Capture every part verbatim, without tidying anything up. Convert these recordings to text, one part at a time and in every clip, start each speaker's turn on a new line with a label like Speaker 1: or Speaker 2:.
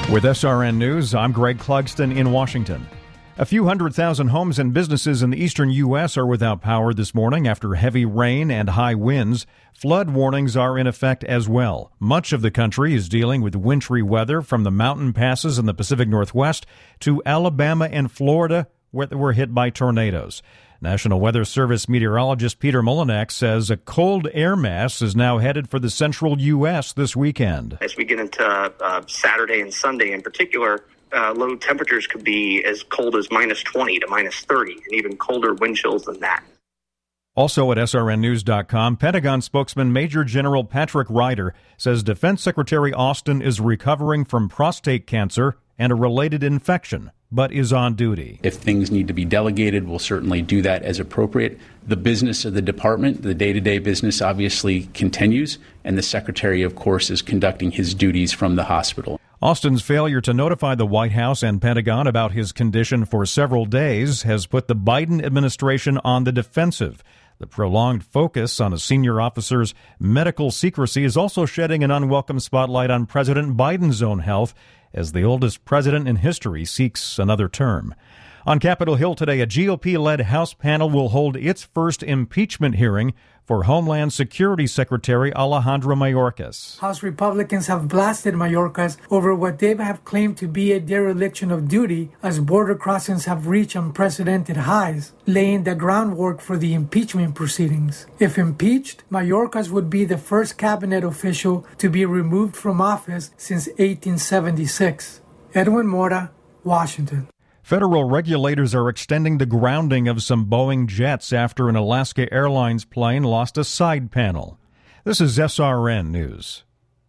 Speaker 1: With S R N News, I'm Greg Clugston in Washington. A few hundred thousand homes and businesses in the eastern U S are without power this morning after heavy rain and high winds. Flood warnings are in effect as well. Much of the country is dealing with wintry weather from the mountain passes in the Pacific Northwest to Alabama and Florida, where they were hit by tornadoes. National Weather Service meteorologist Peter Molinak says a cold air mass is now headed for the central U S this weekend.
Speaker 2: As we get into uh, Saturday and Sunday in particular, uh, low temperatures could be as cold as minus twenty to minus thirty, and even colder wind chills than that.
Speaker 1: Also at S R N news dot com, Pentagon spokesman Major General Patrick Ryder says Defense Secretary Austin is recovering from prostate cancer and a related infection, but is on duty.
Speaker 3: If things need to be delegated, we'll certainly do that as appropriate. The business of the department, the day-to-day business, obviously continues, and the Secretary, of course, is conducting his duties from the hospital.
Speaker 1: Austin's failure to notify the White House and Pentagon about his condition for several days has put the Biden administration on the defensive. The prolonged focus on a senior officer's medical secrecy is also shedding an unwelcome spotlight on President Biden's own health as the oldest president in history seeks another term. On Capitol Hill today, a G O P-led House panel will hold its first impeachment hearing for Homeland Security Secretary Alejandro Mayorkas.
Speaker 4: House Republicans have blasted Mayorkas over what they have claimed to be a dereliction of duty as border crossings have reached unprecedented highs, laying the groundwork for the impeachment proceedings. If impeached, Mayorkas would be the first cabinet official to be removed from office since eighteen seventy-six. Edwin Mora, Washington.
Speaker 1: Federal regulators are extending the grounding of some Boeing jets after an Alaska Airlines plane lost a side panel. This is S R N News.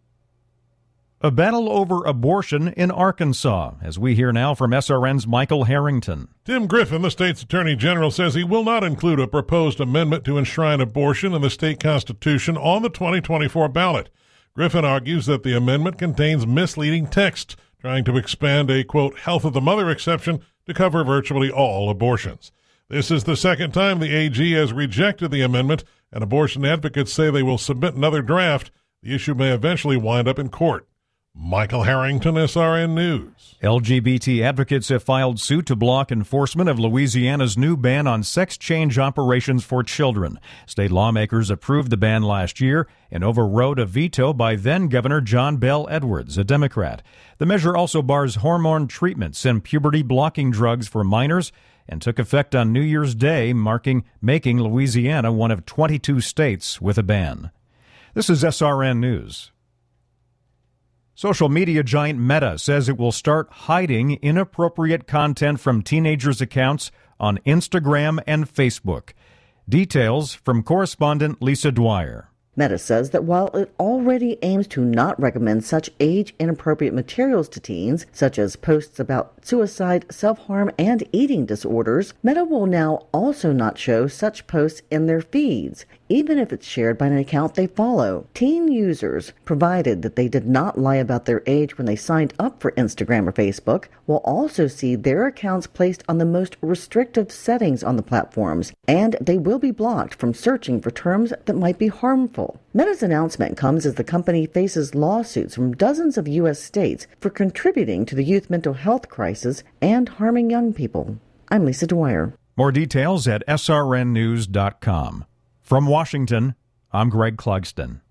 Speaker 1: A battle over abortion in Arkansas, as we hear now from S R N's Michael Harrington.
Speaker 5: Tim Griffin, the state's attorney general, says he will not include a proposed amendment to enshrine abortion in the state constitution on the twenty twenty-four ballot. Griffin argues that the amendment contains misleading text, trying to expand a, quote, health of the mother exception to cover virtually all abortions. This is the second time the A G has rejected the amendment, and abortion advocates say they will submit another draft. The issue may eventually wind up in court. Michael Harrington, S R N News.
Speaker 1: L G B T advocates have filed suit to block enforcement of Louisiana's new ban on sex change operations for children. State lawmakers approved the ban last year and overrode a veto by then-Governor John Bel Edwards, a Democrat. The measure also bars hormone treatments and puberty-blocking drugs for minors and took effect on New Year's Day, marking making Louisiana one of twenty-two states with a ban. This is S R N News. Social media giant Meta says it will start hiding inappropriate content from teenagers' accounts on Instagram and Facebook. Details from correspondent Lisa Dwyer.
Speaker 6: Meta says that while it already aims to not recommend such age-inappropriate materials to teens, such as posts about suicide, self-harm, and eating disorders, Meta will now also not show such posts in their feeds, even if it's shared by an account they follow. Teen users, provided that they did not lie about their age when they signed up for Instagram or Facebook, will also see their accounts placed on the most restrictive settings on the platforms, and they will be blocked from searching for terms that might be harmful. Meta's announcement comes as the company faces lawsuits from dozens of U S states for contributing to the youth mental health crisis and harming young people. I'm Lisa Dwyer.
Speaker 1: More details at S R N news dot com. From Washington, I'm Greg Clugston.